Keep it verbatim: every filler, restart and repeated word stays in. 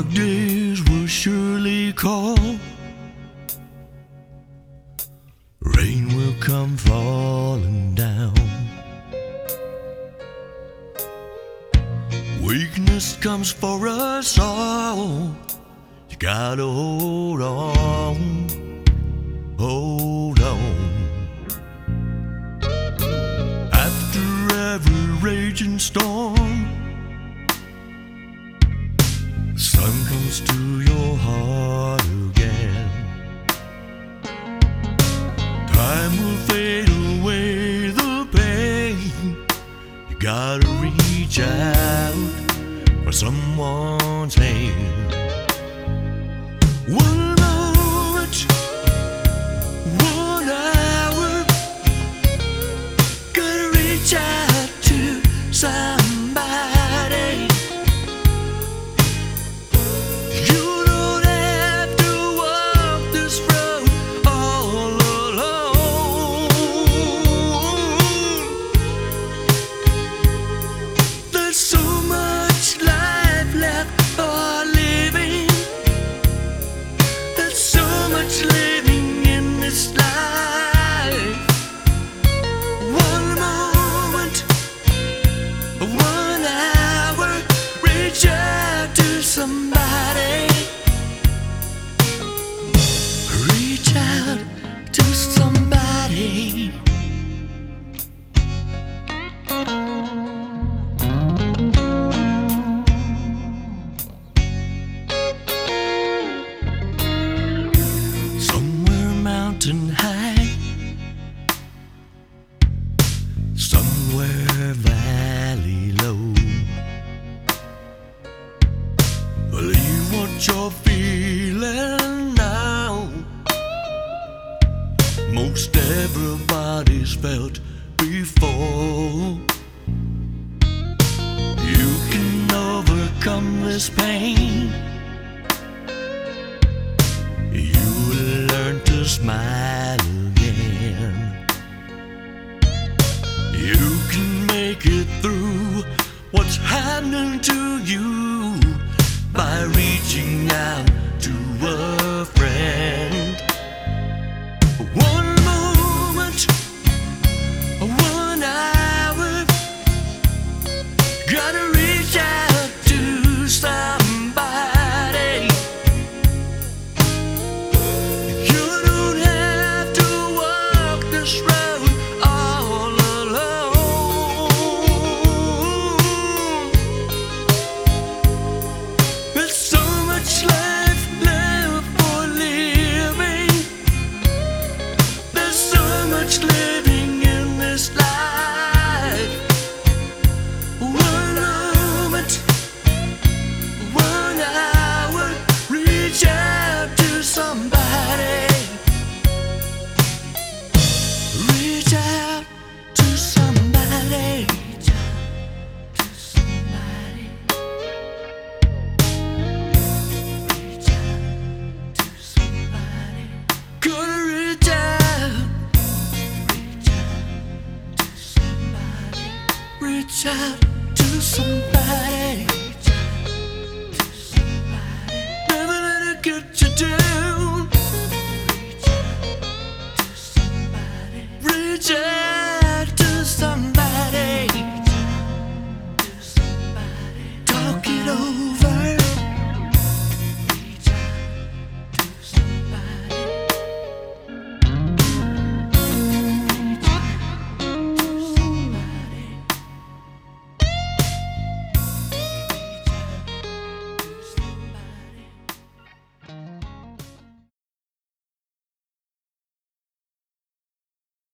Dark days will surely call. Rain will come falling down. Weakness comes for us all. You gotta hold on, hold on. After every raging storm, the sun comes to your heart again. Time will fade away the pain. You gotta reach out for someone's hand. One moment, one hour, gotta reach out to somebody. You don't have to walk this road all alone. There's so much life left for living. There's so much living in this life. One moment, one hour, reach out to somebody. Reach out to somebody. Somewhere mountain high, somewhere valley low. Believe what you're feeling now. Most everybody's felt before. You can overcome this pain. You will learn to smile again. You can make it through what's happening to you by reaching out to a friend. One moment, one hour, gotta reach out to somebody. You don't have to walk this road all alone. There's so much life left for living. There's so much living in this life. One moment, one hour, reach out to somebody. Reach out to somebody. Reach out to somebody. Reach out to somebody. Gotta reach out. Reach out to somebody. Reach out to somebody.